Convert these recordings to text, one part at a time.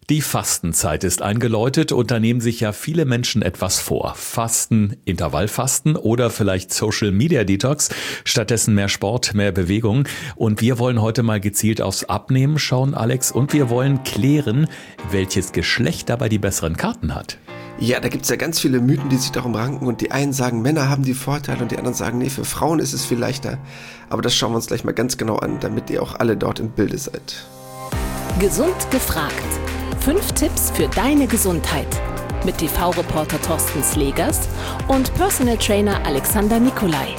Die Fastenzeit ist eingeläutet und da nehmen sich ja viele Menschen etwas vor. Fasten, Intervallfasten oder vielleicht Social Media Detox, stattdessen mehr Sport, mehr Bewegung. Und wir wollen heute mal gezielt aufs Abnehmen schauen, Alex, und wir wollen klären, welches Geschlecht dabei die besseren Karten hat. Ja, da gibt's ja ganz viele Mythen, die sich darum ranken und die einen sagen, Männer haben die Vorteile und die anderen sagen, nee, für Frauen ist es viel leichter. Aber das schauen wir uns gleich mal ganz genau an, damit ihr auch alle dort im Bilde seid. Gesund gefragt. 5 Tipps für deine Gesundheit. Mit TV-Reporter Thorsten Slegers und Personal Trainer Alexander Nikolai.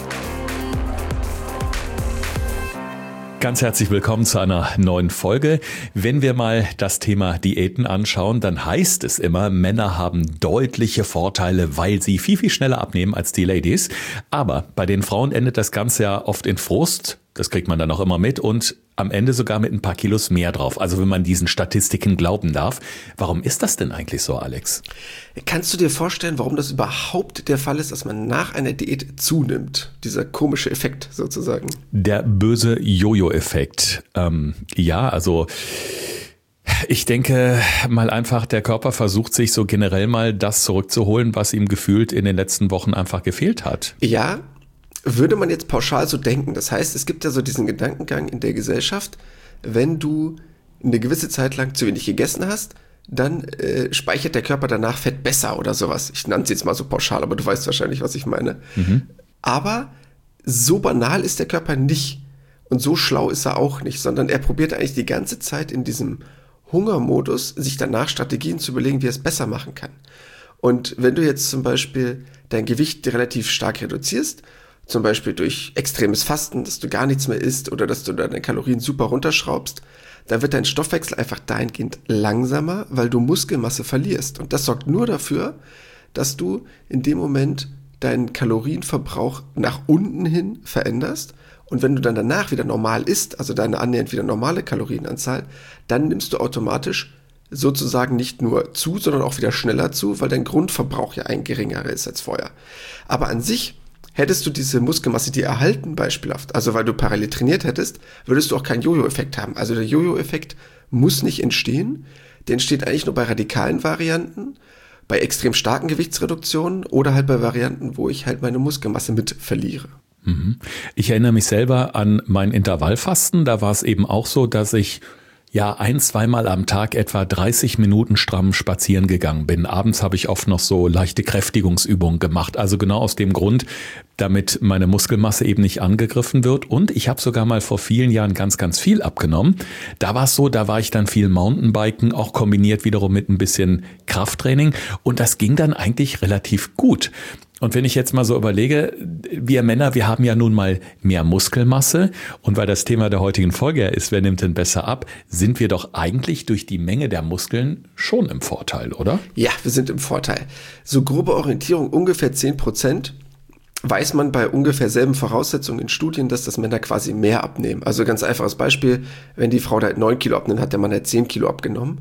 Ganz herzlich willkommen zu einer neuen Folge. Wenn wir mal das Thema Diäten anschauen, dann heißt es immer, Männer haben deutliche Vorteile, weil sie viel, viel schneller abnehmen als die Ladies. Aber bei den Frauen endet das Ganze ja oft in Frust. Das kriegt man dann auch immer mit und am Ende sogar mit ein paar Kilos mehr drauf. Also wenn man diesen Statistiken glauben darf. Warum ist das denn eigentlich so, Alex? Kannst du dir vorstellen, warum das überhaupt der Fall ist, dass man nach einer Diät zunimmt? Dieser komische Effekt sozusagen. Der böse Jojo-Effekt. Also ich denke mal einfach, der Körper versucht sich so generell mal das zurückzuholen, was ihm gefühlt in den letzten Wochen einfach gefehlt hat. Ja, würde man jetzt pauschal so denken. Das heißt, es gibt ja so diesen Gedankengang in der Gesellschaft, wenn du eine gewisse Zeit lang zu wenig gegessen hast, dann speichert der Körper danach Fett besser oder sowas. Ich nannte es jetzt mal so pauschal, aber du weißt wahrscheinlich, was ich meine. Aber so banal ist der Körper nicht und so schlau ist er auch nicht, sondern er probiert eigentlich die ganze Zeit in diesem Hungermodus, sich danach Strategien zu überlegen, wie er es besser machen kann. Und wenn du jetzt zum Beispiel dein Gewicht relativ stark reduzierst, zum Beispiel durch extremes Fasten, dass du gar nichts mehr isst oder dass du deine Kalorien super runterschraubst, dann wird dein Stoffwechsel einfach dahingehend langsamer, weil du Muskelmasse verlierst. Und das sorgt nur dafür, dass du in dem Moment deinen Kalorienverbrauch nach unten hin veränderst. Und wenn du dann danach wieder normal isst, also deine annähernd wieder normale Kalorienanzahl, dann nimmst du automatisch sozusagen nicht nur zu, sondern auch wieder schneller zu, weil dein Grundverbrauch ja ein geringerer ist als vorher. Aber an sich hättest du diese Muskelmasse dir erhalten, beispielhaft, also weil du parallel trainiert hättest, würdest du auch keinen Jojo-Effekt haben. Also der Jojo-Effekt muss nicht entstehen. Der entsteht eigentlich nur bei radikalen Varianten, bei extrem starken Gewichtsreduktionen oder halt bei Varianten, wo ich halt meine Muskelmasse mit verliere. Ich erinnere mich selber an mein Intervallfasten. Da war es eben auch so, dass ich 1-2 Mal am Tag etwa 30 Minuten stramm spazieren gegangen bin. Abends habe ich oft noch so leichte Kräftigungsübungen gemacht. Also genau aus dem Grund, damit meine Muskelmasse eben nicht angegriffen wird. Und ich habe sogar mal vor vielen Jahren ganz, ganz viel abgenommen. Da war es so, da war ich dann viel Mountainbiken, auch kombiniert wiederum mit ein bisschen Krafttraining. Und das ging dann eigentlich relativ gut. Und wenn ich jetzt mal so überlege, wir Männer, wir haben ja nun mal mehr Muskelmasse und weil das Thema der heutigen Folge ja ist, wer nimmt denn besser ab, sind wir doch eigentlich durch die Menge der Muskeln schon im Vorteil, oder? Ja, wir sind im Vorteil. So grobe Orientierung, ungefähr 10%, weiß man bei ungefähr selben Voraussetzungen in Studien, dass das Männer quasi mehr abnehmen. Also ganz einfaches Beispiel, wenn die Frau da 9 Kilo abnimmt, hat der Mann halt 10 Kilo abgenommen.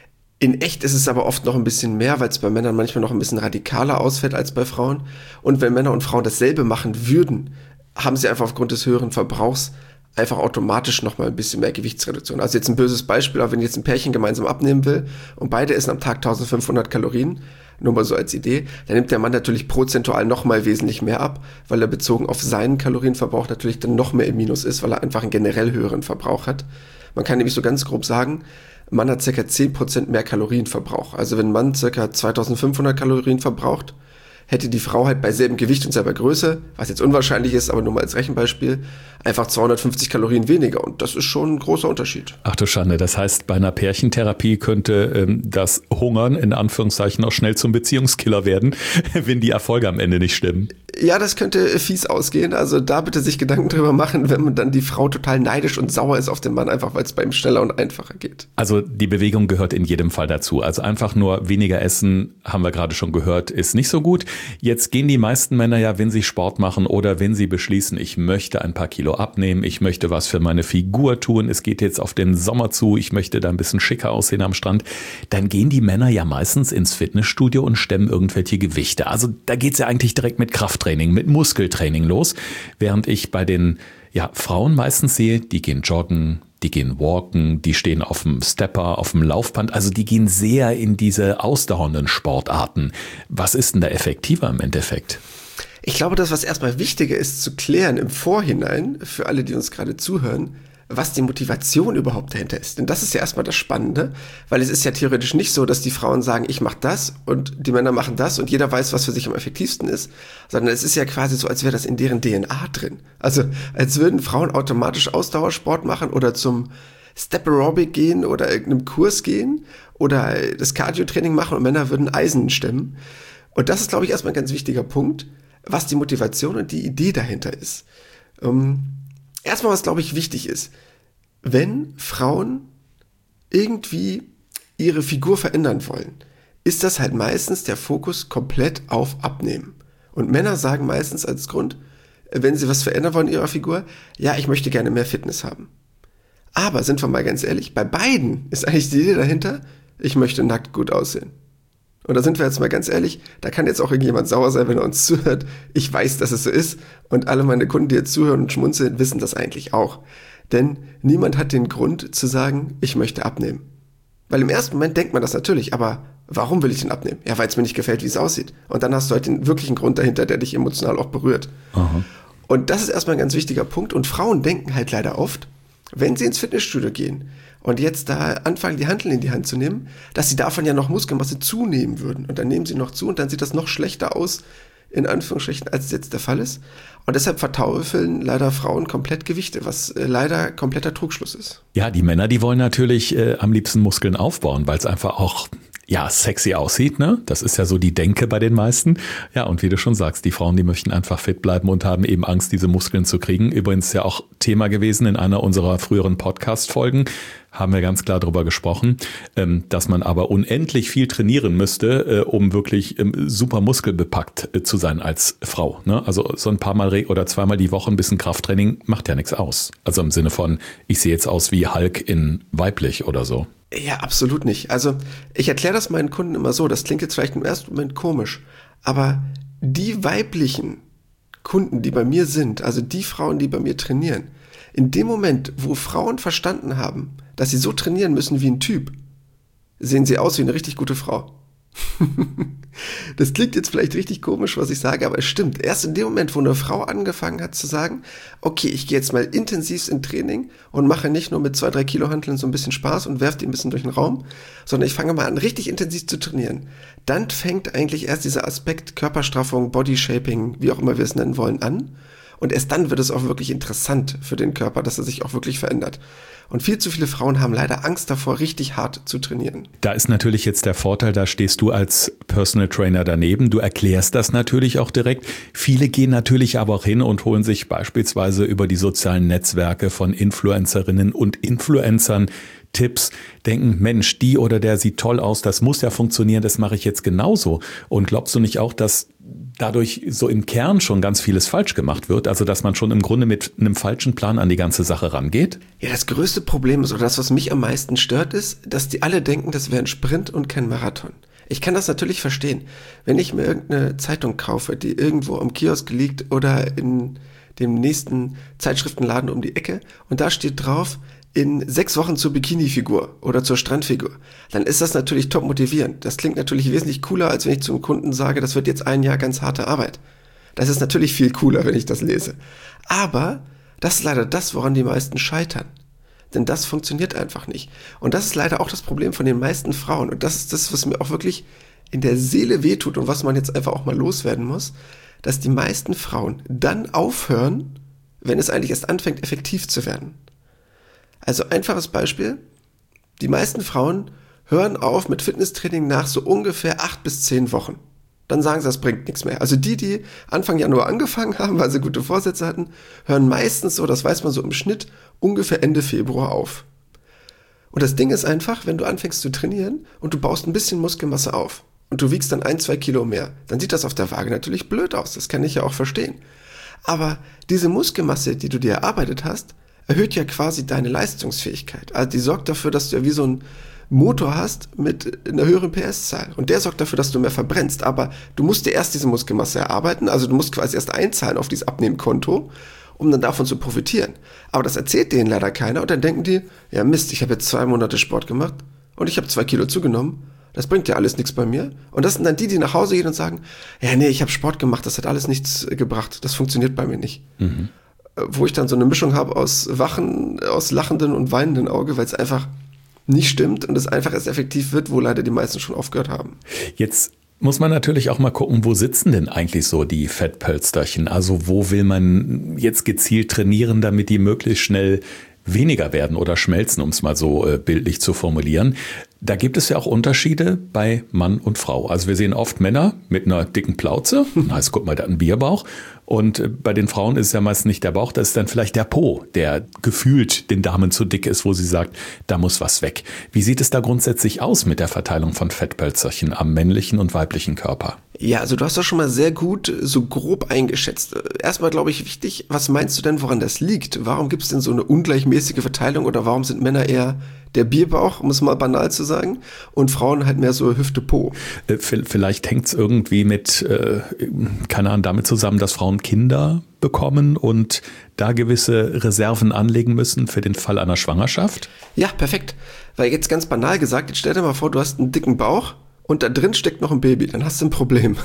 In echt ist es aber oft noch ein bisschen mehr, weil es bei Männern manchmal noch ein bisschen radikaler ausfällt als bei Frauen. Und wenn Männer und Frauen dasselbe machen würden, haben sie einfach aufgrund des höheren Verbrauchs einfach automatisch nochmal ein bisschen mehr Gewichtsreduktion. Also jetzt ein böses Beispiel, aber wenn jetzt ein Pärchen gemeinsam abnehmen will und beide essen am Tag 1500 Kalorien, nur mal so als Idee, dann nimmt der Mann natürlich prozentual nochmal wesentlich mehr ab, weil er bezogen auf seinen Kalorienverbrauch natürlich dann noch mehr im Minus ist, weil er einfach einen generell höheren Verbrauch hat. Man kann nämlich so ganz grob sagen, Mann hat ca. 10% mehr Kalorienverbrauch. Also wenn ein Mann ca. 2500 Kalorien verbraucht, hätte die Frau halt bei selben Gewicht und selber Größe, was jetzt unwahrscheinlich ist, aber nur mal als Rechenbeispiel, einfach 250 Kalorien weniger. Und das ist schon ein großer Unterschied. Ach du Schande, das heißt, bei einer Pärchentherapie könnte das Hungern in Anführungszeichen auch schnell zum Beziehungskiller werden, wenn die Erfolge am Ende nicht stimmen. Ja, das könnte fies ausgehen. Also da bitte sich Gedanken drüber machen, wenn man dann die Frau total neidisch und sauer ist auf den Mann, einfach weil es bei ihm schneller und einfacher geht. Also die Bewegung gehört in jedem Fall dazu. Also einfach nur weniger essen, haben wir gerade schon gehört, ist nicht so gut. Jetzt gehen die meisten Männer ja, wenn sie Sport machen oder wenn sie beschließen, ich möchte ein paar Kilo abnehmen, ich möchte was für meine Figur tun, es geht jetzt auf den Sommer zu, ich möchte da ein bisschen schicker aussehen am Strand, dann gehen die Männer ja meistens ins Fitnessstudio und stemmen irgendwelche Gewichte. Also da geht's ja eigentlich direkt mit Krafttraining, mit Muskeltraining los, während ich bei den Frauen meistens sehe, die gehen joggen, die gehen walken, die stehen auf dem Stepper, auf dem Laufband. Also die gehen sehr in diese ausdauernden Sportarten. Was ist denn da effektiver im Endeffekt? Ich glaube, das, was erstmal wichtiger ist zu klären im Vorhinein, für alle, die uns gerade zuhören, was die Motivation überhaupt dahinter ist. Denn das ist ja erstmal das Spannende, weil es ist ja theoretisch nicht so, dass die Frauen sagen, ich mache das und die Männer machen das und jeder weiß, was für sich am effektivsten ist, sondern es ist ja quasi so, als wäre das in deren DNA drin. Also als würden Frauen automatisch Ausdauersport machen oder zum Step Aerobic gehen oder irgendeinem Kurs gehen oder das Cardio-Training machen und Männer würden Eisen stemmen. Und das ist, glaube ich, erstmal ein ganz wichtiger Punkt, was die Motivation und die Idee dahinter ist. Erstmal, was, glaube ich, wichtig ist, wenn Frauen irgendwie ihre Figur verändern wollen, ist das halt meistens der Fokus komplett auf Abnehmen. Und Männer sagen meistens als Grund, wenn sie was verändern wollen in ihrer Figur, ja, ich möchte gerne mehr Fitness haben. Aber, sind wir mal ganz ehrlich, bei beiden ist eigentlich die Idee dahinter, ich möchte nackt gut aussehen. Und da sind wir jetzt mal ganz ehrlich, da kann jetzt auch irgendjemand sauer sein, wenn er uns zuhört. Ich weiß, dass es so ist und alle meine Kunden, die jetzt zuhören und schmunzeln, wissen das eigentlich auch. Denn niemand hat den Grund zu sagen, ich möchte abnehmen. Weil im ersten Moment denkt man das natürlich, aber warum will ich denn abnehmen? Ja, weil es mir nicht gefällt, wie es aussieht. Und dann hast du halt den wirklichen Grund dahinter, der dich emotional auch berührt. Aha. Und das ist erstmal ein ganz wichtiger Punkt. Und Frauen denken halt leider oft, wenn sie ins Fitnessstudio gehen und jetzt da anfangen, die Hanteln in die Hand zu nehmen, dass sie davon ja noch Muskelmasse zunehmen würden. Und dann nehmen sie noch zu und dann sieht das noch schlechter aus, in Anführungsstrichen, als es jetzt der Fall ist. Und deshalb verteufeln leider Frauen komplett Gewichte, was leider kompletter Trugschluss ist. Ja, die Männer, die wollen natürlich am liebsten Muskeln aufbauen, weil es einfach auch sexy aussieht, ne? Das ist ja so die Denke bei den meisten. Ja, und wie du schon sagst, die Frauen, die möchten einfach fit bleiben und haben eben Angst, diese Muskeln zu kriegen. Übrigens ja auch Thema gewesen in einer unserer früheren Podcast-Folgen. Haben wir ganz klar darüber gesprochen, dass man aber unendlich viel trainieren müsste, um wirklich super muskelbepackt zu sein als Frau. Ne? Also so ein paar Mal oder zweimal die Woche ein bisschen Krafttraining macht ja nichts aus. Also im Sinne von, ich sehe jetzt aus wie Hulk in weiblich oder so. Ja, absolut nicht. Also ich erkläre das meinen Kunden immer so, das klingt jetzt vielleicht im ersten Moment komisch, aber die weiblichen Kunden, die bei mir sind, also die Frauen, die bei mir trainieren, in dem Moment, wo Frauen verstanden haben, dass sie so trainieren müssen wie ein Typ, sehen sie aus wie eine richtig gute Frau. Das klingt jetzt vielleicht richtig komisch, was ich sage, aber es stimmt. Erst in dem Moment, wo eine Frau angefangen hat zu sagen, okay, ich gehe jetzt mal intensivst in Training und mache nicht nur mit 2-3 Kilo Hanteln so ein bisschen Spaß und werfe die ein bisschen durch den Raum, sondern ich fange mal an, richtig intensiv zu trainieren. Dann fängt eigentlich erst dieser Aspekt Körperstraffung, Bodyshaping, wie auch immer wir es nennen wollen, an. Und erst dann wird es auch wirklich interessant für den Körper, dass er sich auch wirklich verändert. Und viel zu viele Frauen haben leider Angst davor, richtig hart zu trainieren. Da ist natürlich jetzt der Vorteil, da stehst du als Personal Trainer daneben. Du erklärst das natürlich auch direkt. Viele gehen natürlich aber auch hin und holen sich beispielsweise über die sozialen Netzwerke von Influencerinnen und Influencern Tipps, denken, Mensch, die oder der sieht toll aus, das muss ja funktionieren, das mache ich jetzt genauso. Und glaubst du nicht auch, dass dadurch so im Kern schon ganz vieles falsch gemacht wird? Also, dass man schon im Grunde mit einem falschen Plan an die ganze Sache rangeht? Ja, das größte Problem ist, oder das, was mich am meisten stört, ist, dass die alle denken, das wäre ein Sprint und kein Marathon. Ich kann das natürlich verstehen. Wenn ich mir irgendeine Zeitung kaufe, die irgendwo am Kiosk liegt oder in dem nächsten Zeitschriftenladen um die Ecke und da steht drauf, in 6 Wochen zur Bikini-Figur oder zur Strandfigur, dann ist das natürlich top motivierend. Das klingt natürlich wesentlich cooler, als wenn ich zum Kunden sage, das wird jetzt ein Jahr ganz harte Arbeit. Das ist natürlich viel cooler, wenn ich das lese. Aber das ist leider das, woran die meisten scheitern. Denn das funktioniert einfach nicht. Und das ist leider auch das Problem von den meisten Frauen. Und das ist das, was mir auch wirklich in der Seele wehtut und was man jetzt einfach auch mal loswerden muss, dass die meisten Frauen dann aufhören, wenn es eigentlich erst anfängt, effektiv zu werden. Also einfaches Beispiel, die meisten Frauen hören auf mit Fitnesstraining nach so ungefähr 8 bis 10 Wochen. Dann sagen sie, das bringt nichts mehr. Also die Anfang Januar angefangen haben, weil sie gute Vorsätze hatten, hören meistens so, das weiß man so im Schnitt, ungefähr Ende Februar auf. Und das Ding ist einfach, wenn du anfängst zu trainieren und du baust ein bisschen Muskelmasse auf und du wiegst dann 1-2 Kilo mehr, dann sieht das auf der Waage natürlich blöd aus, das kann ich ja auch verstehen. Aber diese Muskelmasse, die du dir erarbeitet hast, erhöht ja quasi deine Leistungsfähigkeit. Also die sorgt dafür, dass du ja wie so ein Motor hast mit einer höheren PS-Zahl. Und der sorgt dafür, dass du mehr verbrennst. Aber du musst dir erst diese Muskelmasse erarbeiten. Also du musst quasi erst einzahlen auf dieses Abnehmkonto. um dann davon zu profitieren. Aber das erzählt denen leider keiner und dann denken die, ja Mist, ich habe jetzt 2 Monate Sport gemacht und ich habe 2 Kilo zugenommen. Das bringt ja alles nichts bei mir. Und das sind dann die nach Hause gehen und sagen, ja nee, ich habe Sport gemacht, das hat alles nichts gebracht, das funktioniert bei mir nicht. Mhm. Wo ich dann so eine Mischung habe aus lachenden und weinenden Auge, weil es einfach nicht stimmt und es einfach erst effektiv wird, wo leider die meisten schon aufgehört haben. Jetzt muss man natürlich auch mal gucken, wo sitzen denn eigentlich so die Fettpölsterchen? Also wo will man jetzt gezielt trainieren, damit die möglichst schnell weniger werden oder schmelzen, um es mal so bildlich zu formulieren. Da gibt es ja auch Unterschiede bei Mann und Frau. Also wir sehen oft Männer mit einer dicken Plauze. Heißt, guck mal, der hat einen Bierbauch. Und bei den Frauen ist es ja meist nicht der Bauch, das ist dann vielleicht der Po, der gefühlt den Damen zu dick ist, wo sie sagt, da muss was weg. Wie sieht es da grundsätzlich aus mit der Verteilung von Fettpölzerchen am männlichen und weiblichen Körper? Ja, also du hast das schon mal sehr gut so grob eingeschätzt. Erstmal glaube ich wichtig, was meinst du denn, woran das liegt? Warum gibt es denn so eine ungleichmäßige Verteilung oder warum sind Männer eher der Bierbauch, um es mal banal zu sagen, und Frauen halt mehr so Hüfte, Po? Vielleicht hängt es irgendwie mit, keine Ahnung, damit zusammen, dass Frauen Kinder bekommen und da gewisse Reserven anlegen müssen für den Fall einer Schwangerschaft? Ja, perfekt. Weil jetzt ganz banal gesagt, jetzt stell dir mal vor, du hast einen dicken Bauch und da drin steckt noch ein Baby, dann hast du ein Problem.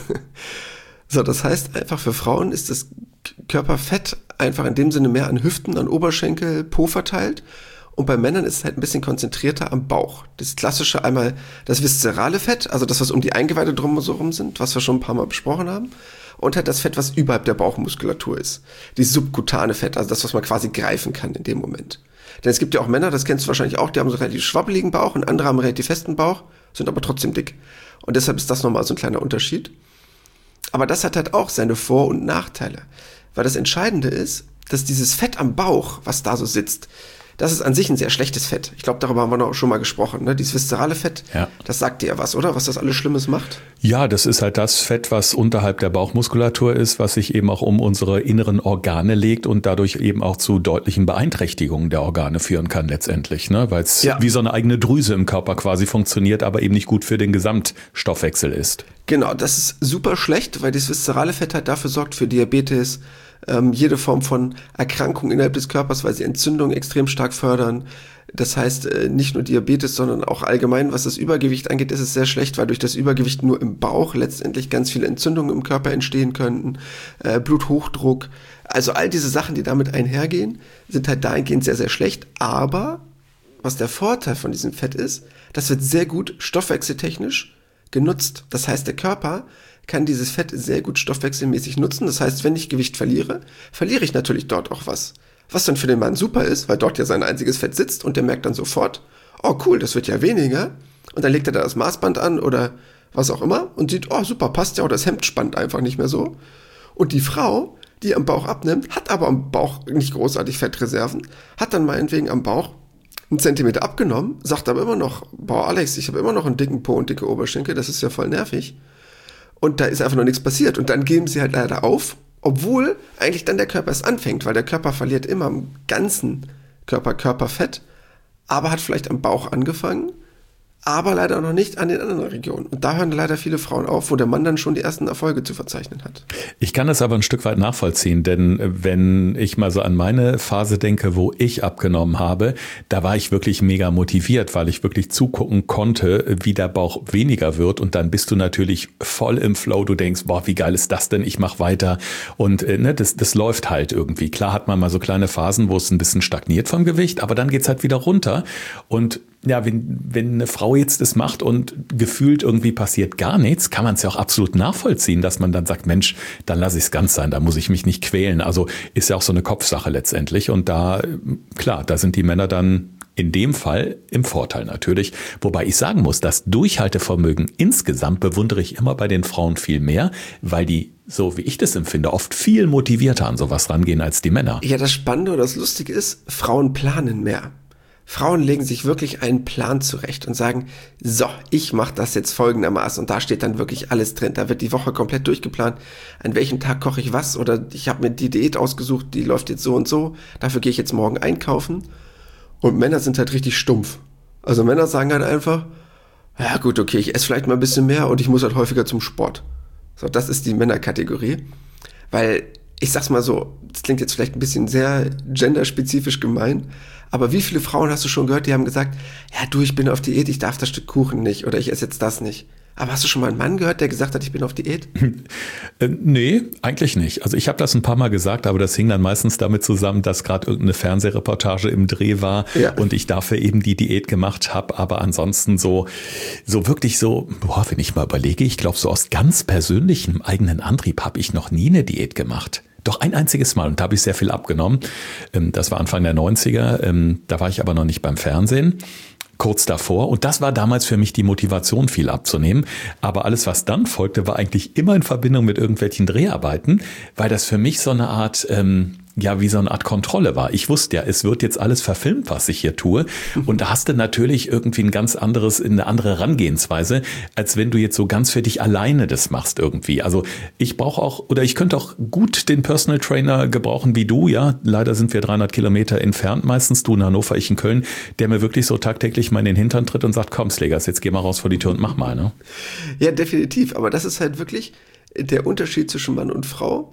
So, das heißt einfach für Frauen ist das Körperfett einfach in dem Sinne mehr an Hüften, an Oberschenkel, Po verteilt. Und bei Männern ist es halt ein bisschen konzentrierter am Bauch. Das klassische einmal das viszerale Fett, also das, was um die Eingeweide drumherum sind, was wir schon ein paar Mal besprochen haben. Und halt das Fett, was überhalb der Bauchmuskulatur ist. Die subkutane Fett, also das, was man quasi greifen kann in dem Moment. Denn es gibt ja auch Männer, das kennst du wahrscheinlich auch, die haben so einen relativ schwabbeligen Bauch und andere haben einen relativ festen Bauch, sind aber trotzdem dick. Und deshalb ist das nochmal so ein kleiner Unterschied. Aber das hat halt auch seine Vor- und Nachteile. Weil das Entscheidende ist, dass dieses Fett am Bauch, was da so sitzt, das ist an sich ein sehr schlechtes Fett. Ich glaube, darüber haben wir noch schon mal gesprochen. Ne? Dieses viszerale Fett, ja. Das sagt dir ja was, oder? Was das alles Schlimmes macht? Ja, das ist halt das Fett, was unterhalb der Bauchmuskulatur ist, was sich eben auch um unsere inneren Organe legt und dadurch eben auch zu deutlichen Beeinträchtigungen der Organe führen kann letztendlich. Ne? Weil es wie so eine eigene Drüse im Körper quasi funktioniert, aber eben nicht gut für den Gesamtstoffwechsel ist. Genau, das ist super schlecht, weil dieses viszerale Fett halt dafür sorgt für Diabetes, jede Form von Erkrankung innerhalb des Körpers, weil sie Entzündungen extrem stark fördern. Das heißt, nicht nur Diabetes, sondern auch allgemein, was das Übergewicht angeht, ist es sehr schlecht, weil durch das Übergewicht nur im Bauch letztendlich ganz viele Entzündungen im Körper entstehen könnten, Bluthochdruck. Also all diese Sachen, die damit einhergehen, sind halt dahingehend sehr, sehr schlecht. Aber was der Vorteil von diesem Fett ist, das wird sehr gut stoffwechseltechnisch genutzt. Das heißt, der Körper kann dieses Fett sehr gut stoffwechselmäßig nutzen. Das heißt, wenn ich Gewicht verliere, verliere ich natürlich dort auch was. Was dann für den Mann super ist, weil dort ja sein einziges Fett sitzt und der merkt dann sofort, oh cool, das wird ja weniger. Und dann legt er da das Maßband an oder was auch immer und sieht, oh super, passt ja, oder das Hemd spannt einfach nicht mehr so. Und die Frau, die am Bauch abnimmt, hat aber am Bauch nicht großartig Fettreserven, hat dann meinetwegen am Bauch 1 Zentimeter abgenommen, sagt aber immer noch, boah Alex, ich habe immer noch einen dicken Po und dicke Oberschenkel, das ist ja voll nervig. Und da ist einfach noch nichts passiert. Und dann geben sie halt leider auf, obwohl eigentlich dann der Körper erst anfängt, weil der Körper verliert immer am ganzen Körperfett, aber hat vielleicht am Bauch angefangen, aber leider noch nicht an den anderen Regionen. Und da hören leider viele Frauen auf, wo der Mann dann schon die ersten Erfolge zu verzeichnen hat. Ich kann das aber ein Stück weit nachvollziehen, denn wenn ich mal so an meine Phase denke, wo ich abgenommen habe, da war ich wirklich mega motiviert, weil ich wirklich zugucken konnte, wie der Bauch weniger wird und dann bist du natürlich voll im Flow. Du denkst, boah, wie geil ist das denn? Ich mache weiter und das läuft halt irgendwie. Klar hat man mal so kleine Phasen, wo es ein bisschen stagniert vom Gewicht, aber dann geht's halt wieder runter und ja, wenn eine Frau jetzt das macht und gefühlt irgendwie passiert gar nichts, kann man es ja auch absolut nachvollziehen, dass man dann sagt, Mensch, dann lasse ich es ganz sein, da muss ich mich nicht quälen. Also ist ja auch so eine Kopfsache letztendlich. Und da, klar, da sind die Männer dann in dem Fall im Vorteil natürlich. Wobei ich sagen muss, das Durchhaltevermögen insgesamt bewundere ich immer bei den Frauen viel mehr, weil die, so wie ich das empfinde, oft viel motivierter an sowas rangehen als die Männer. Ja, das Spannende oder das Lustige ist, Frauen planen mehr. Frauen legen sich wirklich einen Plan zurecht und sagen, so, ich mache das jetzt folgendermaßen und da steht dann wirklich alles drin. Da wird die Woche komplett durchgeplant, an welchem Tag koche ich was oder ich habe mir die Diät ausgesucht, die läuft jetzt so und so, dafür gehe ich jetzt morgen einkaufen. Und Männer sind halt richtig stumpf. Also Männer sagen halt einfach, ja gut, okay, ich esse vielleicht mal ein bisschen mehr und ich muss halt häufiger zum Sport. So, das ist die Männerkategorie, weil ich sag's mal so, das klingt jetzt vielleicht ein bisschen sehr genderspezifisch gemein, aber wie viele Frauen hast du schon gehört, die haben gesagt, ja du, ich bin auf Diät, ich darf das Stück Kuchen nicht oder ich esse jetzt das nicht. Aber hast du schon mal einen Mann gehört, der gesagt hat, ich bin auf Diät? Nee, eigentlich nicht. Also ich habe das ein paar Mal gesagt, aber das hing dann meistens damit zusammen, dass gerade irgendeine Fernsehreportage im Dreh war und ich dafür eben die Diät gemacht habe. Aber ansonsten so wirklich so, wenn ich mal überlege, ich glaube, so aus ganz persönlichem eigenen Antrieb habe ich noch nie eine Diät gemacht. Doch ein einziges Mal und da habe ich sehr viel abgenommen. Das war Anfang der 90er, da war ich aber noch nicht beim Fernsehen. Kurz davor. Und das war damals für mich die Motivation, viel abzunehmen. Aber alles, was dann folgte, war eigentlich immer in Verbindung mit irgendwelchen Dreharbeiten, weil das für mich so eine Art, wie so eine Art Kontrolle war. Ich wusste ja, es wird jetzt alles verfilmt, was ich hier tue. Und da hast du natürlich irgendwie eine andere Herangehensweise, als wenn du jetzt so ganz für dich alleine das machst irgendwie. Also ich könnte auch gut den Personal Trainer gebrauchen wie du, ja. Leider sind wir 300 Kilometer entfernt meistens, du in Hannover, ich in Köln, der mir wirklich so tagtäglich mal in den Hintern tritt und sagt, komm Slegers, jetzt geh mal raus vor die Tür und mach mal, ne? Ja, definitiv. Aber das ist halt wirklich der Unterschied zwischen Mann und Frau.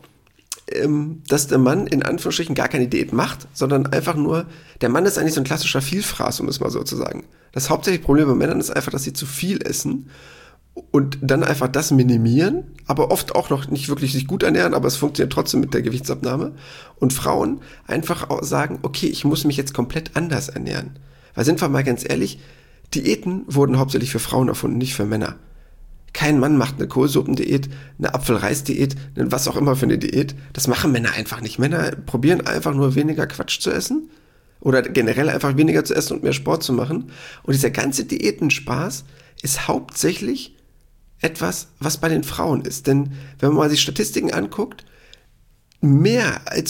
Dass der Mann in Anführungsstrichen gar keine Diät macht, sondern einfach nur, der Mann ist eigentlich so ein klassischer Vielfraß, um es mal so zu sagen. Das hauptsächliche Problem bei Männern ist einfach, dass sie zu viel essen und dann einfach das minimieren, aber oft auch noch nicht wirklich sich gut ernähren, aber es funktioniert trotzdem mit der Gewichtsabnahme. Und Frauen einfach auch sagen, okay, ich muss mich jetzt komplett anders ernähren. Weil sind wir mal ganz ehrlich, Diäten wurden hauptsächlich für Frauen erfunden, nicht für Männer. Kein Mann macht eine Kohlsuppendiät, eine Apfelreisdiät, was auch immer für eine Diät. Das machen Männer einfach nicht. Männer probieren einfach nur weniger Quatsch zu essen oder generell einfach weniger zu essen und mehr Sport zu machen. Und dieser ganze Diätenspaß ist hauptsächlich etwas, was bei den Frauen ist. Denn wenn man mal sich Statistiken anguckt, mehr als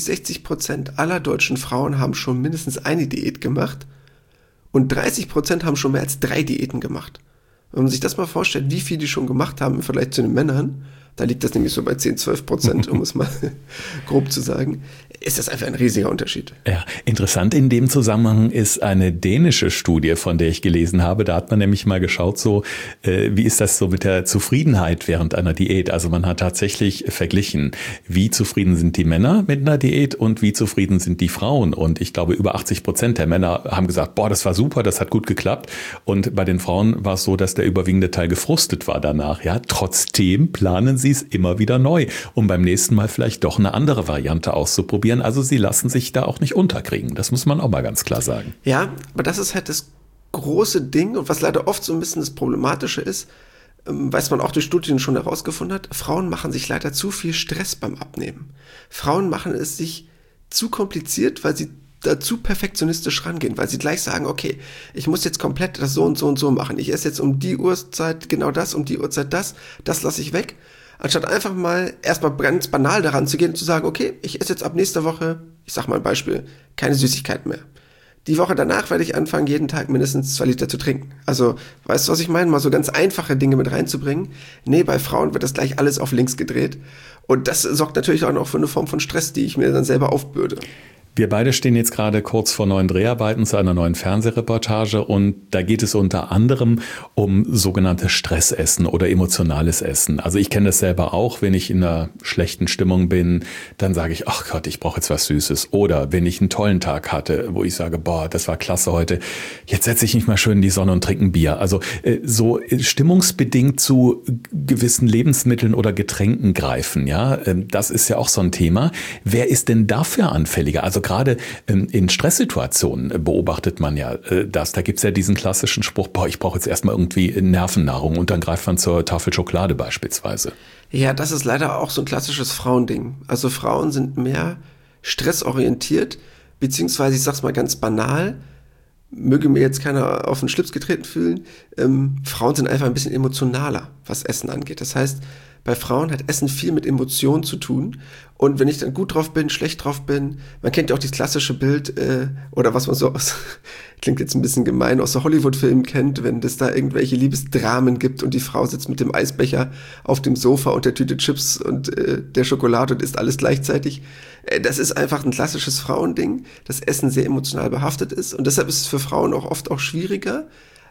50-60% aller deutschen Frauen haben schon mindestens eine Diät gemacht und 30% haben schon mehr als 3 Diäten gemacht. Wenn man sich das mal vorstellt, wie viel die schon gemacht haben im Vergleich zu den Männern, da liegt das nämlich so bei 10-12%, um es mal grob zu sagen, ist das einfach ein riesiger Unterschied. Ja, interessant in dem Zusammenhang ist eine dänische Studie, von der ich gelesen habe. Da hat man nämlich mal geschaut, wie ist das so mit der Zufriedenheit während einer Diät? Also man hat tatsächlich verglichen, wie zufrieden sind die Männer mit einer Diät und wie zufrieden sind die Frauen. Und ich glaube, über 80% der Männer haben gesagt, das war super, das hat gut geklappt. Und bei den Frauen war es so, dass der überwiegende Teil gefrustet war danach. Ja, trotzdem planen sie es immer wieder neu, um beim nächsten Mal vielleicht doch eine andere Variante auszuprobieren. Also sie lassen sich da auch nicht unterkriegen. Das muss man auch mal ganz klar sagen. Ja, aber das ist halt das große Ding und was leider oft so ein bisschen das Problematische ist, was man auch durch Studien schon herausgefunden hat, Frauen machen sich leider zu viel Stress beim Abnehmen. Frauen machen es sich zu kompliziert, weil sie dazu perfektionistisch rangehen, weil sie gleich sagen, okay, ich muss jetzt komplett das so und so und so machen. Ich esse jetzt um die Uhrzeit genau das, um die Uhrzeit das lasse ich weg. Anstatt einfach mal erstmal ganz banal daran zu gehen und zu sagen, okay, ich esse jetzt ab nächster Woche, ich sag mal ein Beispiel, keine Süßigkeiten mehr. Die Woche danach werde ich anfangen, jeden Tag mindestens 2 Liter zu trinken. Also, weißt du, was ich meine? Mal so ganz einfache Dinge mit reinzubringen. Nee, bei Frauen wird das gleich alles auf links gedreht. Und das sorgt natürlich auch noch für eine Form von Stress, die ich mir dann selber aufbürde. Wir beide stehen jetzt gerade kurz vor neuen Dreharbeiten zu einer neuen Fernsehreportage und da geht es unter anderem um sogenanntes Stressessen oder emotionales Essen. Also ich kenne das selber auch, wenn ich in einer schlechten Stimmung bin, dann sage ich, ach Gott, ich brauche jetzt was Süßes. Oder wenn ich einen tollen Tag hatte, wo ich sage, das war klasse heute, jetzt setze ich mich mal schön in die Sonne und trinke ein Bier. Also so stimmungsbedingt zu gewissen Lebensmitteln oder Getränken greifen, ja, das ist ja auch so ein Thema. Wer ist denn dafür anfälliger? Also gerade in Stresssituationen beobachtet man ja das. Da gibt's ja diesen klassischen Spruch, ich brauche jetzt erstmal irgendwie Nervennahrung und dann greift man zur Tafel Schokolade beispielsweise. Ja, das ist leider auch so ein klassisches Frauending. Also Frauen sind mehr stressorientiert, beziehungsweise ich sag's mal ganz banal, möge mir jetzt keiner auf den Schlips getreten fühlen, Frauen sind einfach ein bisschen emotionaler, was Essen angeht. Das heißt, bei Frauen hat Essen viel mit Emotionen zu tun. Und wenn ich dann gut drauf bin, schlecht drauf bin, man kennt ja auch dieses klassische Bild, oder was man so klingt jetzt ein bisschen gemein, aus so Hollywood-Filmen kennt, wenn es da irgendwelche Liebesdramen gibt und die Frau sitzt mit dem Eisbecher auf dem Sofa und der Tüte Chips und der Schokolade und isst alles gleichzeitig. Das ist einfach ein klassisches Frauending, dass Essen sehr emotional behaftet ist. Und deshalb ist es für Frauen auch oft auch schwieriger,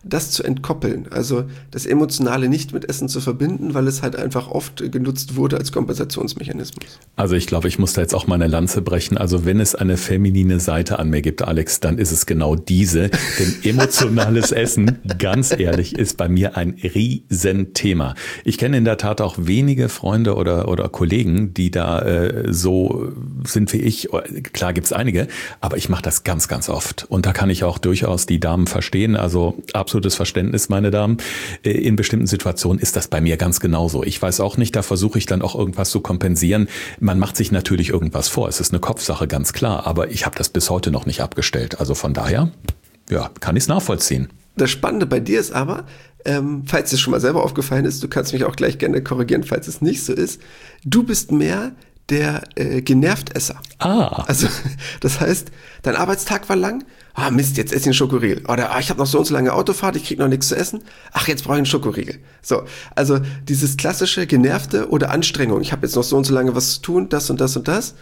das zu entkoppeln. Also das Emotionale nicht mit Essen zu verbinden, weil es halt einfach oft genutzt wurde als Kompensationsmechanismus. Also ich glaube, ich muss da jetzt auch mal eine Lanze brechen. Also wenn es eine feminine Seite an mir gibt, Alex, dann ist es genau diese. Denn emotionales Essen, ganz ehrlich, ist bei mir ein Riesenthema. Ich kenne in der Tat auch wenige Freunde oder Kollegen, die da so sind wie ich. Klar gibt's einige, aber ich mache das ganz, ganz oft. Und da kann ich auch durchaus die Damen verstehen. Also absolutes Verständnis, meine Damen. In bestimmten Situationen ist das bei mir ganz genauso. Ich weiß auch nicht, da versuche ich dann auch irgendwas zu kompensieren. Man macht sich natürlich irgendwas vor. Es ist eine Kopfsache, ganz klar. Aber ich habe das bis heute noch nicht abgestellt. Also von daher, ja, kann ich es nachvollziehen. Das Spannende bei dir ist aber, falls es schon mal selber aufgefallen ist, du kannst mich auch gleich gerne korrigieren, falls es nicht so ist, du bist mehr der Genervtesser. Also das heißt, dein Arbeitstag war lang, Mist, jetzt esse ich einen Schokoriegel. Oder ich habe noch so und so lange Autofahrt, ich kriege noch nichts zu essen. Ach, jetzt brauche ich einen Schokoriegel. So, also dieses klassische Genervte oder Anstrengung. Ich habe jetzt noch so und so lange was zu tun, das und das und das.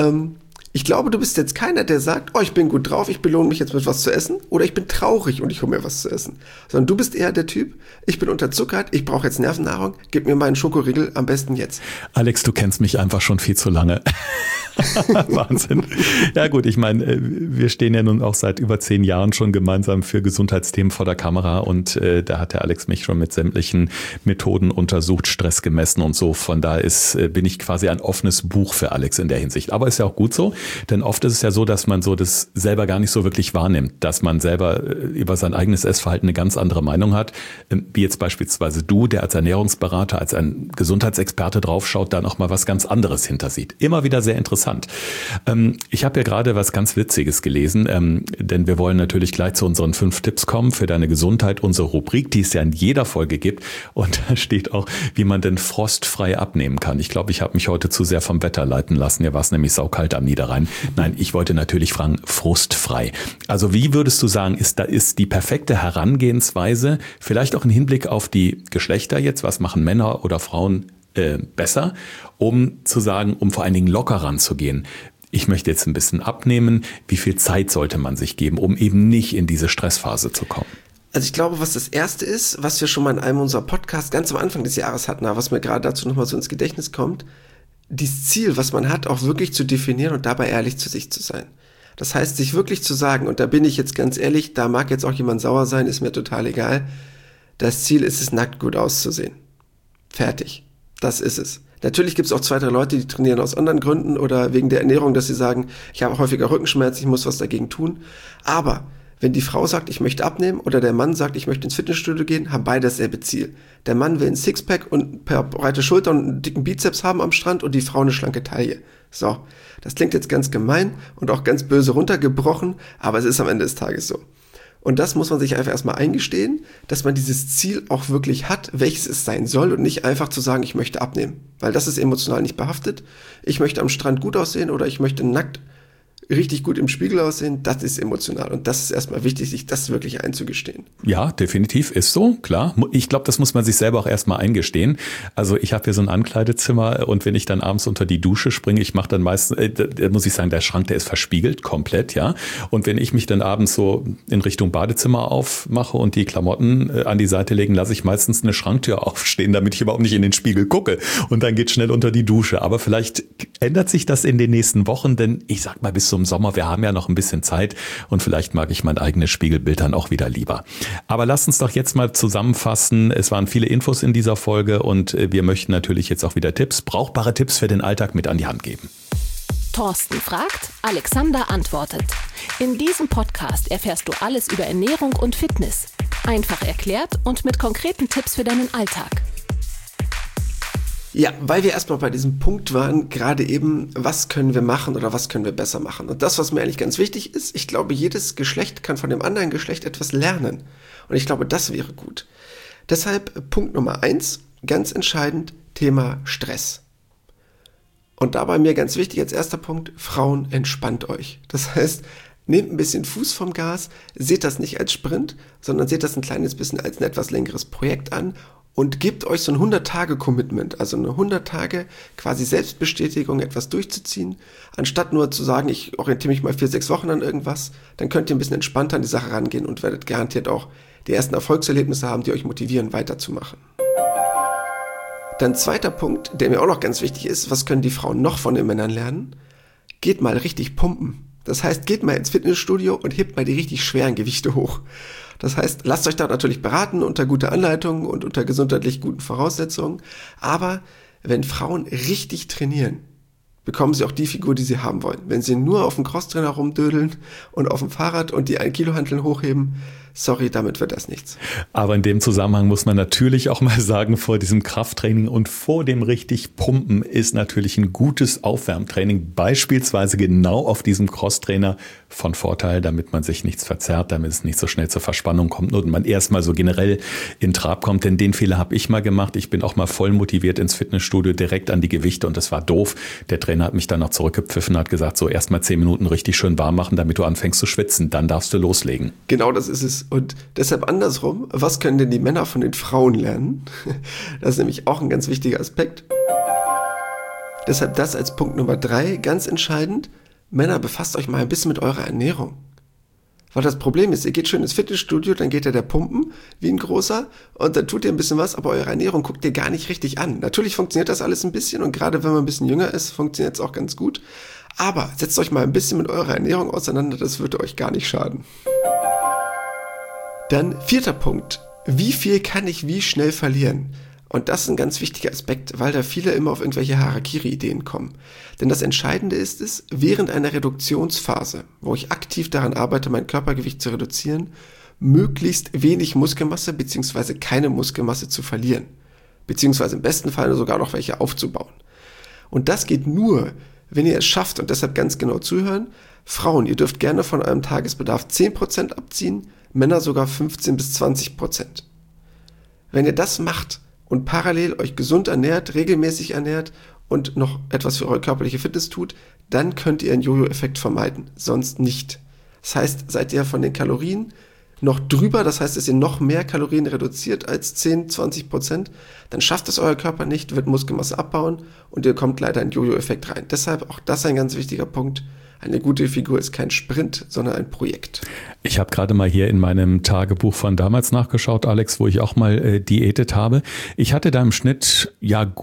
Ich glaube, du bist jetzt keiner, der sagt, ich bin gut drauf, ich belohne mich jetzt mit was zu essen, oder ich bin traurig und ich hole mir was zu essen. Sondern du bist eher der Typ, ich bin unterzuckert, ich brauche jetzt Nervennahrung, gib mir meinen Schokoriegel am besten jetzt. Alex, du kennst mich einfach schon viel zu lange. Wahnsinn. Ja gut, ich meine, wir stehen ja nun auch seit über 10 Jahren schon gemeinsam für Gesundheitsthemen vor der Kamera und da hat der Alex mich schon mit sämtlichen Methoden untersucht, Stress gemessen und so. Von da bin ich quasi ein offenes Buch für Alex in der Hinsicht. Aber ist ja auch gut so, denn oft ist es ja so, dass man so das selber gar nicht so wirklich wahrnimmt, dass man selber über sein eigenes Essverhalten eine ganz andere Meinung hat, wie jetzt beispielsweise du, der als Ernährungsberater, als ein Gesundheitsexperte draufschaut, da noch mal was ganz anderes hintersieht. Immer wieder sehr interessant. Ich habe ja gerade was ganz Witziges gelesen, denn wir wollen natürlich gleich zu unseren 5 Tipps kommen für deine Gesundheit, unsere Rubrik, die es ja in jeder Folge gibt. Und da steht auch, wie man denn frostfrei abnehmen kann. Ich glaube, ich habe mich heute zu sehr vom Wetter leiten lassen. Hier war es nämlich saukalt am Niederrhein. Nein, ich wollte natürlich fragen, frustfrei. Also wie würdest du sagen, ist die perfekte Herangehensweise, vielleicht auch im Hinblick auf die Geschlechter jetzt, was machen Männer oder Frauen besser, um zu sagen, um vor allen Dingen locker ranzugehen. Ich möchte jetzt ein bisschen abnehmen. Wie viel Zeit sollte man sich geben, um eben nicht in diese Stressphase zu kommen? Also ich glaube, was das Erste ist, was wir schon mal in einem unserer Podcasts ganz am Anfang des Jahres hatten, was mir gerade dazu nochmal so ins Gedächtnis kommt, dieses Ziel, was man hat, auch wirklich zu definieren und dabei ehrlich zu sich zu sein. Das heißt, sich wirklich zu sagen, und da bin ich jetzt ganz ehrlich, da mag jetzt auch jemand sauer sein, ist mir total egal, das Ziel ist es, nackt gut auszusehen. Fertig. Das ist es. Natürlich gibt es auch 2, 3 Leute, die trainieren aus anderen Gründen oder wegen der Ernährung, dass sie sagen, ich habe häufiger Rückenschmerzen, ich muss was dagegen tun. Aber wenn die Frau sagt, ich möchte abnehmen oder der Mann sagt, ich möchte ins Fitnessstudio gehen, haben beide dasselbe Ziel. Der Mann will ein Sixpack und breite Schultern und einen dicken Bizeps haben am Strand und die Frau eine schlanke Taille. So, das klingt jetzt ganz gemein und auch ganz böse runtergebrochen, aber es ist am Ende des Tages so. Und das muss man sich einfach erstmal eingestehen, dass man dieses Ziel auch wirklich hat, welches es sein soll und nicht einfach zu sagen, ich möchte abnehmen. Weil das ist emotional nicht behaftet. Ich möchte am Strand gut aussehen oder ich möchte nackt richtig gut im Spiegel aussehen, das ist emotional. Und das ist erstmal wichtig, sich das wirklich einzugestehen. Ja, definitiv ist so, klar. Ich glaube, das muss man sich selber auch erstmal eingestehen. Also ich habe hier so ein Ankleidezimmer und wenn ich dann abends unter die Dusche springe, ich mache dann meistens, da muss ich sagen, der Schrank, der ist verspiegelt, komplett, ja. Und wenn ich mich dann abends so in Richtung Badezimmer aufmache und die Klamotten an die Seite legen, lasse ich meistens eine Schranktür aufstehen, damit ich überhaupt nicht in den Spiegel gucke. Und dann geht schnell unter die Dusche. Aber vielleicht ändert sich das in den nächsten Wochen, denn ich sag mal, bis zum Sommer, wir haben ja noch ein bisschen Zeit und vielleicht mag ich mein eigenes Spiegelbild dann auch wieder lieber. Aber lasst uns doch jetzt mal zusammenfassen. Es waren viele Infos in dieser Folge und wir möchten natürlich jetzt auch wieder brauchbare Tipps für den Alltag mit an die Hand geben. Thorsten fragt, Alexander antwortet. In diesem Podcast erfährst du alles über Ernährung und Fitness. Einfach erklärt und mit konkreten Tipps für deinen Alltag. Ja, weil wir erstmal bei diesem Punkt waren, gerade eben, was können wir machen oder was können wir besser machen? Und das, was mir eigentlich ganz wichtig ist, ich glaube, jedes Geschlecht kann von dem anderen Geschlecht etwas lernen. Und ich glaube, das wäre gut. Deshalb Punkt Nummer 1, ganz entscheidend, Thema Stress. Und dabei mir ganz wichtig als erster Punkt, Frauen, entspannt euch. Das heißt, nehmt ein bisschen Fuß vom Gas, seht das nicht als Sprint, sondern seht das ein kleines bisschen als ein etwas längeres Projekt an und gebt euch so ein 100-Tage-Commitment, also eine 100 Tage quasi Selbstbestätigung, etwas durchzuziehen, anstatt nur zu sagen, ich orientiere mich mal 4-6 Wochen an irgendwas, dann könnt ihr ein bisschen entspannter an die Sache rangehen und werdet garantiert auch die ersten Erfolgserlebnisse haben, die euch motivieren, weiterzumachen. Dann zweiter Punkt, der mir auch noch ganz wichtig ist, was können die Frauen noch von den Männern lernen? Geht mal richtig pumpen. Das heißt, geht mal ins Fitnessstudio und hebt mal die richtig schweren Gewichte hoch. Das heißt, lasst euch da natürlich beraten unter guter Anleitung und unter gesundheitlich guten Voraussetzungen. Aber wenn Frauen richtig trainieren, bekommen sie auch die Figur, die sie haben wollen. Wenn sie nur auf dem Crosstrainer rumdödeln und auf dem Fahrrad und die 1 Kilo Hanteln hochheben, sorry, damit wird das nichts. Aber in dem Zusammenhang muss man natürlich auch mal sagen, vor diesem Krafttraining und vor dem richtig Pumpen ist natürlich ein gutes Aufwärmtraining, beispielsweise genau auf diesem Crosstrainer von Vorteil, damit man sich nichts verzerrt, damit es nicht so schnell zur Verspannung kommt und man erstmal so generell in Trab kommt. Denn den Fehler habe ich mal gemacht. Ich bin auch mal voll motiviert ins Fitnessstudio direkt an die Gewichte und das war doof. Der Trainer hat mich dann noch zurückgepfiffen und hat gesagt, so erstmal 10 Minuten richtig schön warm machen, damit du anfängst zu schwitzen. Dann darfst du loslegen. Genau, das ist es. Und deshalb andersrum, was können denn die Männer von den Frauen lernen? Das ist nämlich auch ein ganz wichtiger Aspekt. Deshalb das als Punkt Nummer 3, ganz entscheidend. Männer, befasst euch mal ein bisschen mit eurer Ernährung. Weil das Problem ist, ihr geht schön ins Fitnessstudio, dann geht der pumpen, wie ein großer, und dann tut ihr ein bisschen was, aber eure Ernährung guckt ihr gar nicht richtig an. Natürlich funktioniert das alles ein bisschen und gerade wenn man ein bisschen jünger ist, funktioniert es auch ganz gut. Aber setzt euch mal ein bisschen mit eurer Ernährung auseinander, das würde euch gar nicht schaden. Dann 4. Punkt. Wie viel kann ich wie schnell verlieren? Und das ist ein ganz wichtiger Aspekt, weil da viele immer auf irgendwelche Harakiri-Ideen kommen. Denn das Entscheidende ist es, während einer Reduktionsphase, wo ich aktiv daran arbeite, mein Körpergewicht zu reduzieren, möglichst wenig Muskelmasse bzw. keine Muskelmasse zu verlieren. Beziehungsweise im besten Fall sogar noch welche aufzubauen. Und das geht nur, wenn ihr es schafft, und deshalb ganz genau zuhören, Frauen, ihr dürft gerne von eurem Tagesbedarf 10% abziehen, Männer sogar 15-20%. Wenn ihr das macht und parallel euch gesund ernährt, regelmäßig ernährt und noch etwas für eure körperliche Fitness tut, dann könnt ihr einen Jojo-Effekt vermeiden, sonst nicht. Das heißt, seid ihr von den Kalorien noch drüber, das heißt, dass ihr noch mehr Kalorien reduziert als 10-20%, dann schafft es euer Körper nicht, wird Muskelmasse abbauen und ihr kommt leider in den Jojo-Effekt rein. Deshalb auch das ein ganz wichtiger Punkt. Eine gute Figur ist kein Sprint, sondern ein Projekt. Ich habe gerade mal hier in meinem Tagebuch von damals nachgeschaut, Alex, wo ich auch mal diätet habe. Ich hatte da im Schnitt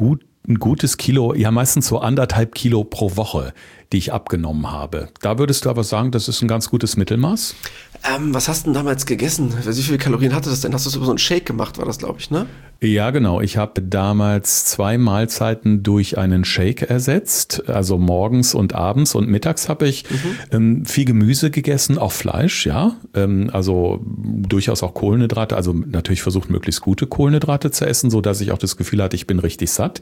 ein gutes Kilo, ja meistens so 1,5 Kilo pro Woche, die ich abgenommen habe. Da würdest du aber sagen, das ist ein ganz gutes Mittelmaß? Was hast du denn damals gegessen? Wie viele Kalorien hatte das denn? Hast du so einen Shake gemacht, war das, glaube ich, ne? Ja, genau. Ich habe damals 2 Mahlzeiten durch einen Shake ersetzt. Also morgens und abends und mittags habe ich viel Gemüse gegessen, auch Fleisch, ja. Also durchaus auch Kohlenhydrate. Also natürlich versucht, möglichst gute Kohlenhydrate zu essen, so dass ich auch das Gefühl hatte, ich bin richtig satt.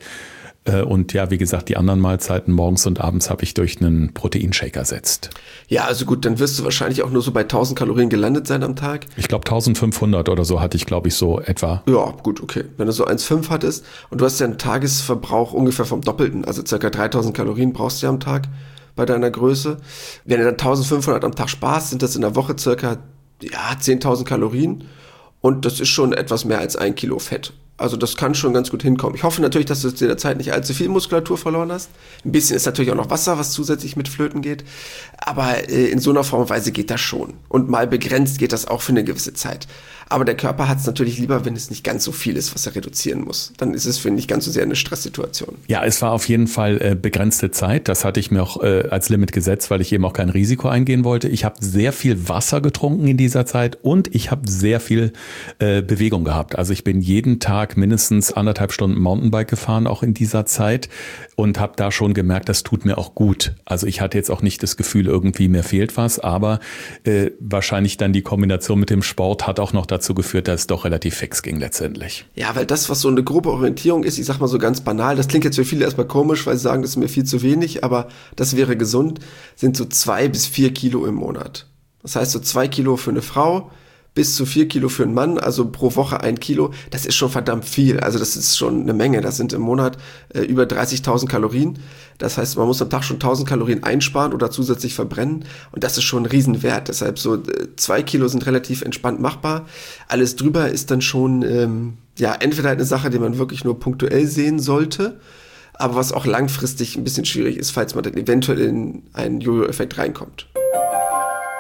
Und ja, wie gesagt, die anderen Mahlzeiten morgens und abends habe ich durch einen Proteinshake ersetzt. Ja, also gut, dann wirst du wahrscheinlich auch nur so bei 1000 Kalorien gelandet sein am Tag. Ich glaube 1500 oder so hatte ich, glaube ich, so etwa. Ja, gut, okay. Wenn du so 1,5 hattest und du hast ja einen Tagesverbrauch ungefähr vom Doppelten, also ca. 3000 Kalorien brauchst du ja am Tag bei deiner Größe. Wenn du dann 1500 am Tag sparst, sind das in der Woche ca. 10.000 Kalorien und das ist schon etwas mehr als 1 Kilo Fett. Also das kann schon ganz gut hinkommen. Ich hoffe natürlich, dass du zu der Zeit nicht allzu viel Muskulatur verloren hast. Ein bisschen ist natürlich auch noch Wasser, was zusätzlich mit flöten geht. Aber in so einer Form und Weise geht das schon. Und mal begrenzt geht das auch für eine gewisse Zeit. Aber der Körper hat es natürlich lieber, wenn es nicht ganz so viel ist, was er reduzieren muss. Dann ist es für ihn nicht ganz so sehr eine Stresssituation. Ja, es war auf jeden Fall begrenzte Zeit. Das hatte ich mir auch als Limit gesetzt, weil ich eben auch kein Risiko eingehen wollte. Ich habe sehr viel Wasser getrunken in dieser Zeit und ich habe sehr viel Bewegung gehabt. Also ich bin jeden Tag mindestens 1,5 Stunden Mountainbike gefahren, auch in dieser Zeit, und habe da schon gemerkt, das tut mir auch gut. Also ich hatte jetzt auch nicht das Gefühl, irgendwie mir fehlt was, aber wahrscheinlich dann die Kombination mit dem Sport hat auch noch dazu geführt, dass es doch relativ fix ging letztendlich. Ja, weil das, was so eine grobe Orientierung ist, ich sag mal so ganz banal, das klingt jetzt für viele erstmal komisch, weil sie sagen, das ist mir viel zu wenig, aber das wäre gesund, sind so 2 bis 4 Kilo im Monat. Das heißt so 2 Kilo für eine Frau, bis zu 4 Kilo für einen Mann, also pro Woche 1 Kilo, das ist schon verdammt viel. Also das ist schon eine Menge. Das sind im Monat über 30.000 Kalorien. Das heißt, man muss am Tag schon 1.000 Kalorien einsparen oder zusätzlich verbrennen. Und das ist schon ein Riesenwert. Deshalb so 2 Kilo sind relativ entspannt machbar. Alles drüber ist dann schon entweder eine Sache, die man wirklich nur punktuell sehen sollte, aber was auch langfristig ein bisschen schwierig ist, falls man dann eventuell in einen Jojo-Effekt reinkommt.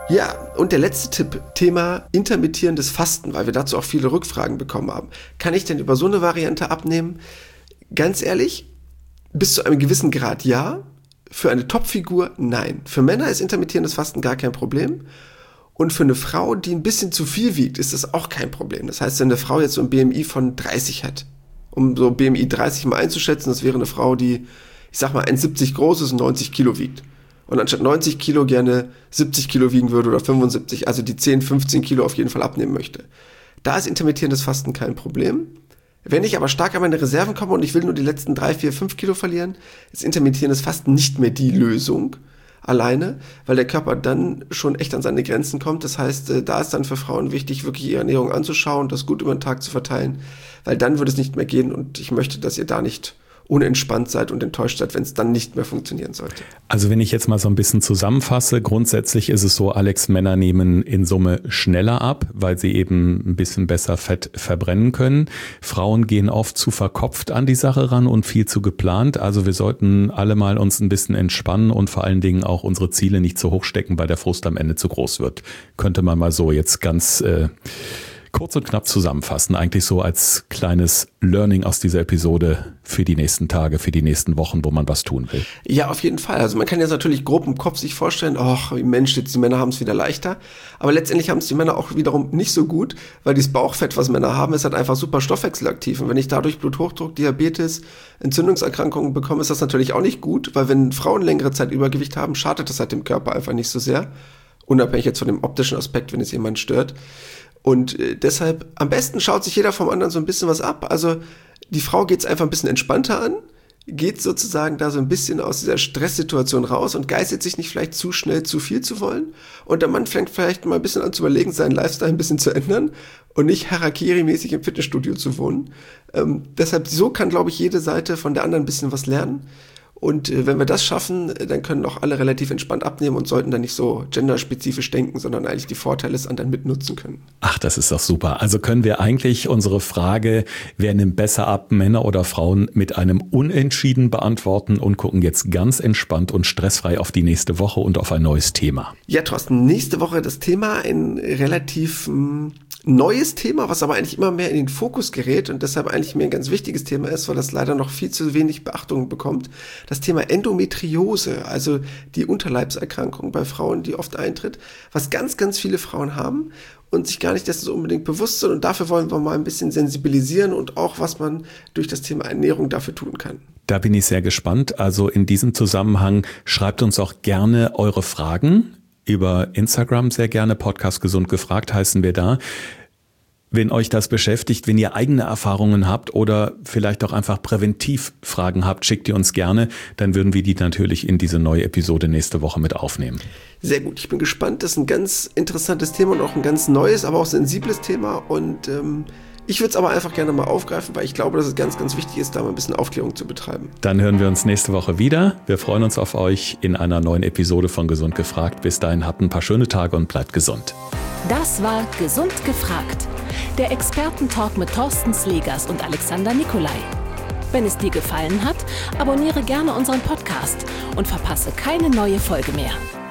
Ja, und der letzte Tipp, Thema intermittierendes Fasten, weil wir dazu auch viele Rückfragen bekommen haben. Kann ich denn über so eine Variante abnehmen? Ganz ehrlich, bis zu einem gewissen Grad ja, für eine Topfigur nein. Für Männer ist intermittierendes Fasten gar kein Problem. Und für eine Frau, die ein bisschen zu viel wiegt, ist das auch kein Problem. Das heißt, wenn eine Frau jetzt so ein BMI von 30 hat, um so BMI 30 mal einzuschätzen, das wäre eine Frau, die, ich sag mal, 1,70 groß ist und 90 Kilo wiegt. Und anstatt 90 Kilo gerne 70 Kilo wiegen würde oder 75, also die 10, 15 Kilo auf jeden Fall abnehmen möchte. Da ist intermittierendes Fasten kein Problem. Wenn ich aber stark an meine Reserven komme und ich will nur die letzten 3, 4, 5 Kilo verlieren, ist intermittierendes Fasten nicht mehr die Lösung alleine, weil der Körper dann schon echt an seine Grenzen kommt. Das heißt, da ist dann für Frauen wichtig, wirklich ihre Ernährung anzuschauen, das gut über den Tag zu verteilen, weil dann würde es nicht mehr gehen und ich möchte, dass ihr da nicht unentspannt seid und enttäuscht seid, wenn es dann nicht mehr funktionieren sollte. Also wenn ich jetzt mal so ein bisschen zusammenfasse, grundsätzlich ist es so, Alex, Männer nehmen in Summe schneller ab, weil sie eben ein bisschen besser Fett verbrennen können. Frauen gehen oft zu verkopft an die Sache ran und viel zu geplant. Also wir sollten alle mal uns ein bisschen entspannen und vor allen Dingen auch unsere Ziele nicht zu hoch stecken, weil der Frust am Ende zu groß wird. Könnte man mal so jetzt ganz kurz und knapp zusammenfassen, eigentlich so als kleines Learning aus dieser Episode für die nächsten Tage, für die nächsten Wochen, wo man was tun will. Ja, auf jeden Fall. Also man kann jetzt natürlich grob im Kopf sich vorstellen, ach Mensch, jetzt die Männer haben es wieder leichter. Aber letztendlich haben es die Männer auch wiederum nicht so gut, weil dieses Bauchfett, was Männer haben, ist halt einfach super stoffwechselaktiv. Und wenn ich dadurch Bluthochdruck, Diabetes, Entzündungserkrankungen bekomme, ist das natürlich auch nicht gut, weil wenn Frauen längere Zeit Übergewicht haben, schadet das halt dem Körper einfach nicht so sehr. Unabhängig jetzt von dem optischen Aspekt, wenn es jemand stört. Und deshalb, am besten schaut sich jeder vom anderen so ein bisschen was ab. Also die Frau geht es einfach ein bisschen entspannter an, geht sozusagen da so ein bisschen aus dieser Stresssituation raus und geistet sich nicht vielleicht zu schnell zu viel zu wollen. Und der Mann fängt vielleicht mal ein bisschen an zu überlegen, seinen Lifestyle ein bisschen zu ändern und nicht Harakiri-mäßig im Fitnessstudio zu wohnen. Deshalb, so kann, glaube ich, jede Seite von der anderen ein bisschen was lernen. Und wenn wir das schaffen, dann können auch alle relativ entspannt abnehmen und sollten dann nicht so genderspezifisch denken, sondern eigentlich die Vorteile des anderen mitnutzen können. Ach, das ist doch super. Also können wir eigentlich unsere Frage, wer nimmt besser ab, Männer oder Frauen, mit einem Unentschieden beantworten und gucken jetzt ganz entspannt und stressfrei auf die nächste Woche und auf ein neues Thema. Ja, Thorsten, nächste Woche das Thema, ein relativ neues Thema, was aber eigentlich immer mehr in den Fokus gerät und deshalb eigentlich mir ein ganz wichtiges Thema ist, weil das leider noch viel zu wenig Beachtung bekommt. Das Thema Endometriose, also die Unterleibserkrankung bei Frauen, die oft eintritt, was ganz, ganz viele Frauen haben und sich gar nicht dessen so unbedingt bewusst sind. Und dafür wollen wir mal ein bisschen sensibilisieren und auch, was man durch das Thema Ernährung dafür tun kann. Da bin ich sehr gespannt. Also in diesem Zusammenhang schreibt uns auch gerne eure Fragen. Über Instagram sehr gerne, Podcast Gesund gefragt heißen wir da. Wenn euch das beschäftigt, wenn ihr eigene Erfahrungen habt oder vielleicht auch einfach präventiv Fragen habt, schickt ihr uns gerne. Dann würden wir die natürlich in diese neue Episode nächste Woche mit aufnehmen. Sehr gut, ich bin gespannt. Das ist ein ganz interessantes Thema und auch ein ganz neues, aber auch sensibles Thema. Und ich würde es aber einfach gerne mal aufgreifen, weil ich glaube, dass es ganz, ganz wichtig ist, da mal ein bisschen Aufklärung zu betreiben. Dann hören wir uns nächste Woche wieder. Wir freuen uns auf euch in einer neuen Episode von Gesund gefragt. Bis dahin habt ein paar schöne Tage und bleibt gesund. Das war Gesund gefragt. Der Expertentalk mit Thorsten Slegers und Alexander Nikolai. Wenn es dir gefallen hat, abonniere gerne unseren Podcast und verpasse keine neue Folge mehr.